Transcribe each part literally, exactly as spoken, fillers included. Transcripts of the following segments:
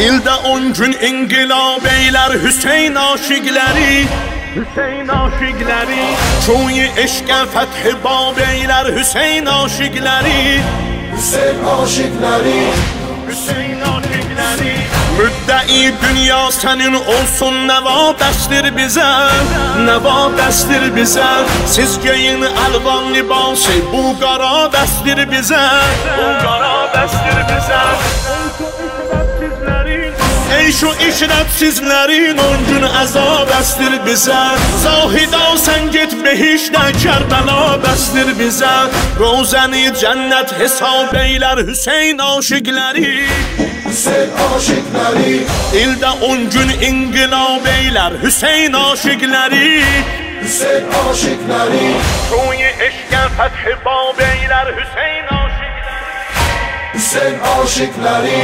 İldə on gün inqilab eylər Hüseyn aşiqləri, Hüseyn aşiqləri. Çoyu eşqə fəth bab eylər Hüseyn aşiqləri, Hüseyn aşiqləri, Hüseyn aşiqləri. Müddəi dünya sənin olsun, nəva bəsdir bizə, nəva bəsdir bizə. Siz geyin əlvan libası, bu qara bəsdir bizə, bu qara bəsdir bizə. Ey şu işrətsizlərin on gün əzab əsdir bizə. Zahida sən get behişdə, Kərbəla bəsdir bizə. Rozəni cənnət hesab eylər Hüseyn aşiqləri, Hüseyn aşiqləri. İldə on gün inqilab eylər Hüseyn aşiqləri, Hüseyn aşiqləri. Çoyu eşqə fəth bab eylər Hüseyn aşiqləri, Hüseyn aşiqləri.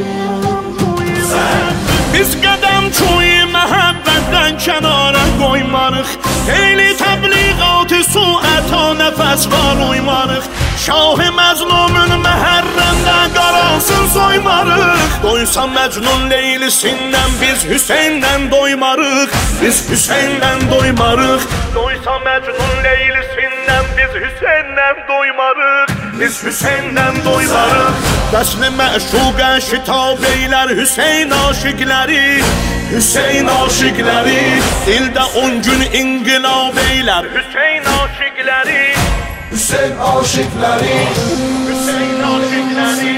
Biz qədəm çoyu məhəbbətdən kənara qoymarıq. Eyli təbliğatı suəta nəfəs var uymarıq. Şah-ı məzlumun məhərrəndə qarasın soymarıq. Doysa Məcnun leylisindən biz Hüseyndən doymarıq, biz Hüseyndən doymarıq. Doysa Məcnun leylisindən biz Hüseyndən doymarıq, biz Hüseyndən doymarıq. Dəsli məşuqə şitab eylər Hüseyn aşiqləri, Hüseyn aşiqləri. İldə on gün inqilab eylər Hüseyn aşiqləri, Hüseyn aşiqləri. Hüseyn aşiqləri.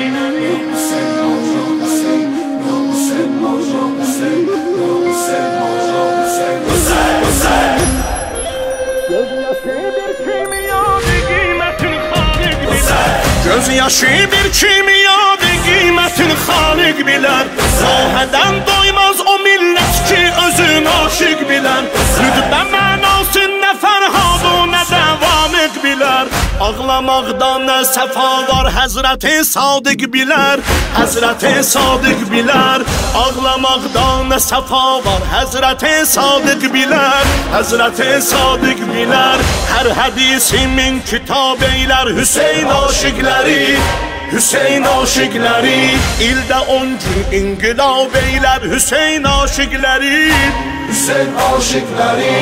Göz yaşı bir kimyadır, qiymətin xaliq bilər. Sahədən doymaz o millət ki, özün aşiq bilər. Rütbə mənası nə fərhad o nə dəvamiq bilər. Ağlamaqda nə səfa var, Həzrəti Sadiq bilər, Həzrəti Sadiq bilər. Ağlamaqda nə səfa var, Həzrəti Sadiq bilər, Həzrəti Sadiq bilər. Hər hədisimin kitab eylər Hüseyn aşiqləri, Hüseyn aşiqləri. İldə on gün inqilab eylər Hüseyn aşiqləri, Hüseyn aşiqləri.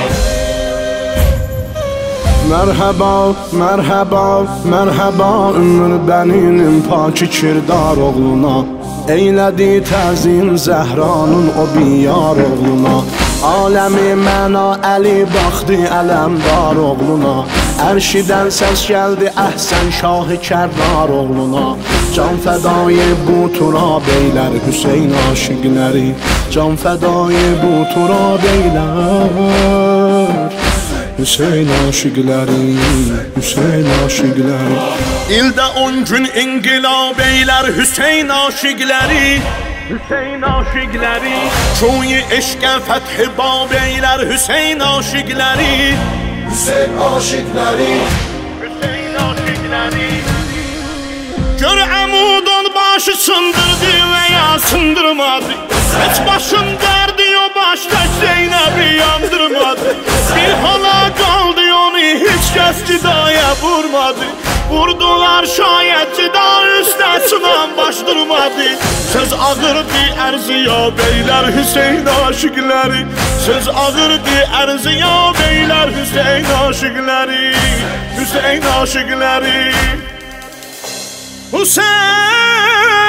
Mərhəba, mərhəba, mərhəba Ümmül bəninin paki kirdar oğluna. Eylədi təzim Zəhranın o biyar oğluna. Aləmi məna Əli baxdı ələmdar oğluna. Ərşidən səs gəldi əhsən Şah-ı Kərrar oğluna. Can fədayı bu turab eylər Hüseyn aşiqləri, can fədayı bu turab eylər Hüseyn aşiqləri, Hüseyn aşiqləri. İldə on gün inqilab eylər Hüseyn aşiqləri, Hüseyn aşiqləri. Çoyu eşqə fəth bab eylər Hüseyn aşiqləri, Hüseyn aşiqləri. Hüseyn aşiqləri. Gör əmudun başı sındırdı və ya sındırmadı. Heç başın dərdi o başda Zeynəbi yandırmadı. Bir hala qaldı onu heç kəs cidaya vurmadı. Vurdular şayət cida üstə sınan baş durmadı. Söz ağırdı ərziya beylər Hüseyn aşiqləri, söz ağırdı ərziya beylər Hüseyn aşiqləri, Hüseyn aşiqləri. Hüseyn